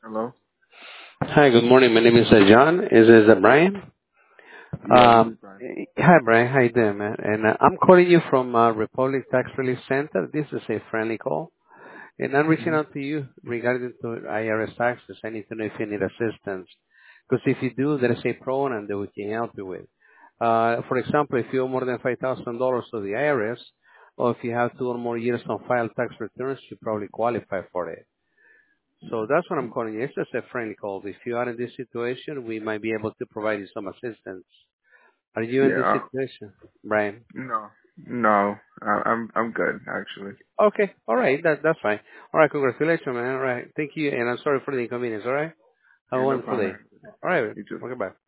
Hello? Hi, good morning. My name is John. Is this Brian? Yeah, this is Brian. Hi, Brian. How you doing, man? And I'm calling you from Republic Tax Relief Center. This is a friendly call, and I'm reaching Hmm. out to you regarding to IRS taxes. I need to know if you need assistance, because if you do, there is a program that we can help you with. For example, if you owe more than $5,000 to the IRS, or if you have 2 or more years on file tax returns, you probably qualify for it. So that's what I'm calling you. It's just a friendly call. If you are in this situation, we might be able to provide you some assistance. Are you in Yeah, this situation, Brian? no. No. I'm good actually. Okay. All right. That's fine. All right. Congratulations, man. All right. Thank you. And I'm sorry for the inconvenience. All right. Have a Yeah, no wonderful problem, day. man. All right. You too. Okay. Bye.